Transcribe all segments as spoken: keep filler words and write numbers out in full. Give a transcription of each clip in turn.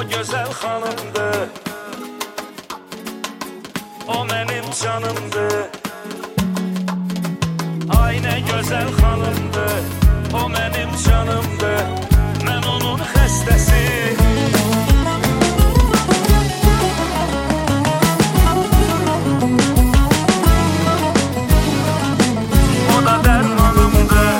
o gözəl xanımdır, o mənim canımdır. Ay nə gözəl xanımdır, o mənim canımdır, mən onun xəstəsi. O da dərmanımdır.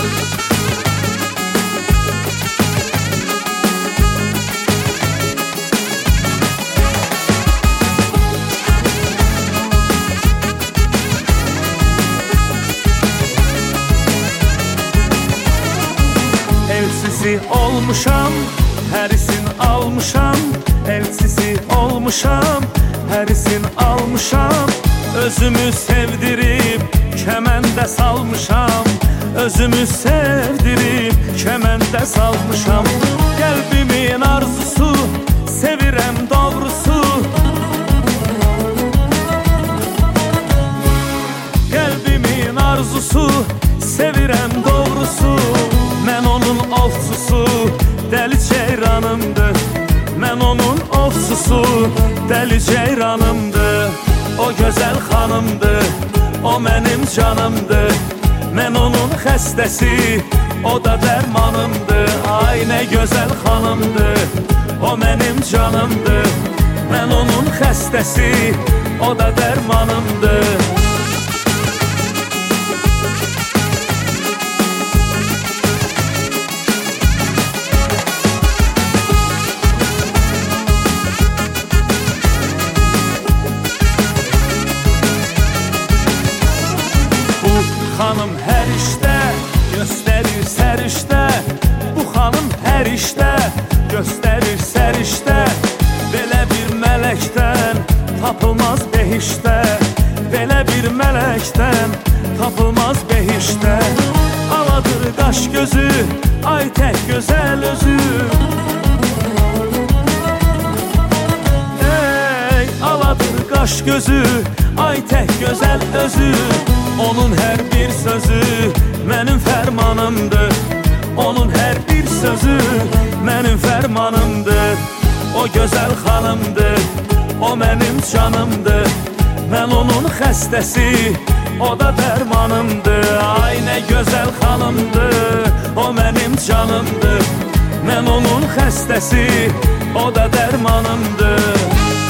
Elçisi olmuşam, hərisin almışam. Elçisi olmuşam, hərisin almışam. Özümü sevdirib, kəməndə salmışam. Özümü sevdirib, kəməndə salmışam. Qəlbimin arzusu, sevirəm doğrusu. Qəlbimin arzusu, sevirəm doğrusu. Mən onun ovçusu, dəli ceyranımdır. Mən onun ovçusu, dəli ceyranımdır. O gözəl xanımdır, o mənim canımdır. Mən onun xəstəsi, o da dərmanımdır. Ay nə gözəl xanımdır, o mənim canımdır. Mən onun xəstəsi, o da dərmanımdır. Xanım hər işdə göstərir sərişdə. Bu xanım hər işdə göstərir sərişdə. Belə bir mələkdən tapılmaz behişdə. Belə bir mələkdən tapılmaz behişdə. Aladır qaş gözü, ay tək gözəl özü. Ey, aladır qaş gözü, ay tək gözəl özü. Onun hər bir sözü mənim fərmanımdır. Onun hər bir sözü mənim fərmanımdır. O gözəl xanımdır, o mənim canımdır. Mən onun xəstəsi, o da dərmanımdır. Ay nə gözəl xanımdır, o mənim canımdır. Mən onun xəstəsi, o da dərmanımdır.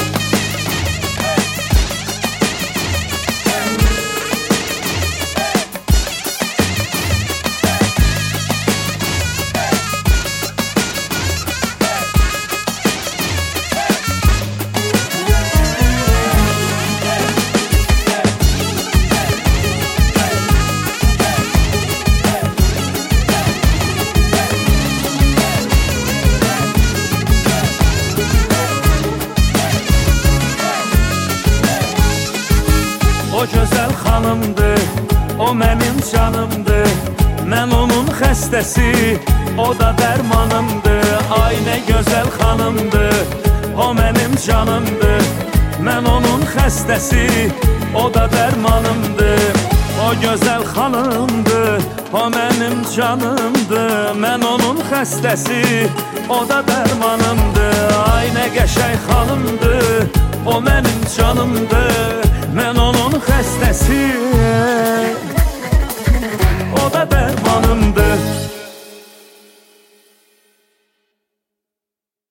O gözəl xanımdır, o mənim canımdır. Mən onun xəstəsi, o da dərmanımdır. Ay nə gözəl xanımdır, o mənim canımdır. Mən onun xəstəsi, o da dərmanımdır. O gözəl xanımdır, o mənim canımdır. Mən onun xəstəsi, o da dərmanımdır. Ay nə qəşəng xanımdır, o mənim canımdır. Mən onun xəstəsi,